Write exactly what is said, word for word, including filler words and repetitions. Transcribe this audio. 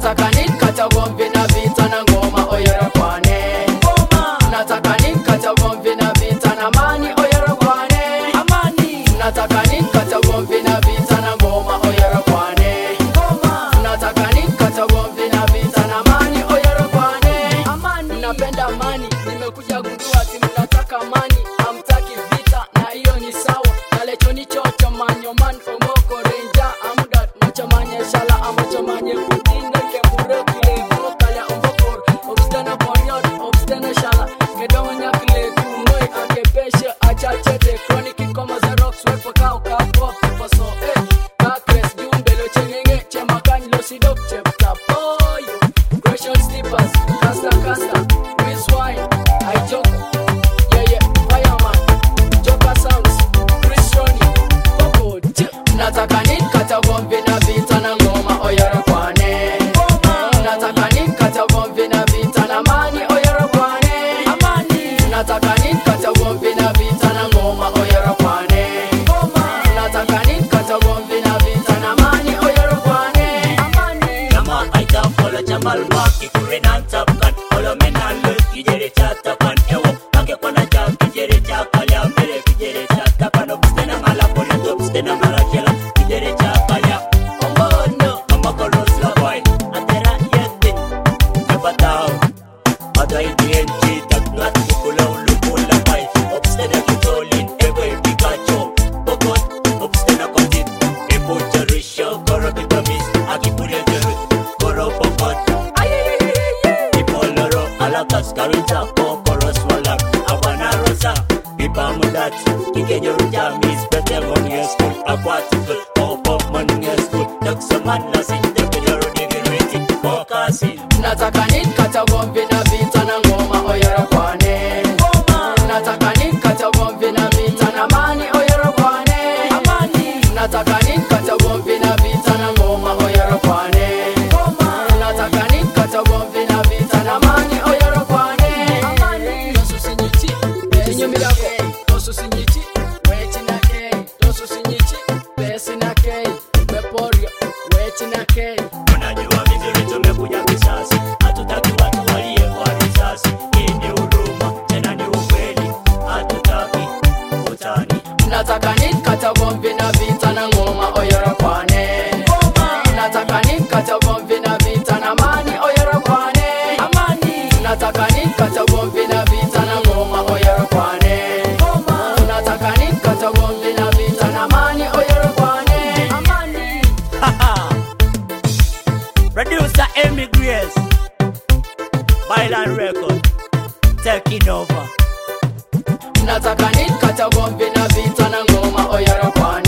Nataka nikata gomvi na vita na ngoma oyera kwane ngoma. Nataka nikata gomvi na vita na mani oyera kwane amani. Nataka nikata gomvi na vita na ngoma oyera kwane ngoma. Nataka nikata gomvi na vita na mani oyera kwane amani. Napenda amani, nimekuja gundua ati mnataka amani, hamtaki vita, na hiyo ni sawa. Nalecho ni chocho manyo man omoko renja amgat machamanye shala amachamanye kutinda kemure kile mokala ombokor obstana boriot obstana shala kedonya kile kumoi akepeshe achachete chronic kama za rocks wepo kao kapo paso eh kakres jumbelo chengenge chemakan lo sidok chepta boyo question slippers kasta kasta with wine I joke yeah yeah fireman joka sounds Christiani boko. Nataka nikata gomvi na vita na ngoma oyera kwane ngoma. Nataka nikata gomvi na vita na mani oyera kwane amani. Nataka nikata gomvi na vita na ngoma oyera kwane ngoma. Nataka nikata gomvi na vita na mani oyera kwane amani. Nama aita follow Jamal Maki kurena tapkan follow menal kijere chata pan ewo ake kona cha kijere cha kala mere kijere chata pan obstena mala pole obstena mala kela kijere cha kala oh no mama kolos la boy atera yete kapatao adai dng taklat kula ulukula boy obstena kitolin ewe pikachu bokot obstena kontit epo jarisho koro bitamis akipure jeru koro pokot ipoloro alakas karunta kokoros walak abana rosa pipa mudat kikenyo jamis betemon school aquatical pop man school taksaman la sinte kero digiriti pokasi. Nataka nikata gomvi na vita na ngoma oyera kwane ngoma. Nataka nikata gomvi na vita na mani oyera kwane amani. Nataka nikata gomvi na vita na ngoma oyera kwane ngoma. Nataka nikata gomvi na vita na mani oyera kwane amani. Tosu sinyichi benyo milako tosu sinyichi wechi na kei tosu sinyichi besi na kei beporio wechi na kei. Unajua vizuri tumekuja kisasi, hatutaki watu walie kwa risasi. Hii ni huruma, tena ni ukweli, hatutaki utani. Nataka nikata gomvi na vita na ngoma oyera kwane ngoma. Nataka nikata gomvi na vita na mani oyera kwane amani. Nataka nikata gomvi na vita na ngoma oyera kwane ngoma. Nataka nikata gomvi na vita na mani oyera kwane amani. Producer Amy Grace, Byland Record, taking over. Nataka nikata gomvi na vita na ngoma oyera kwane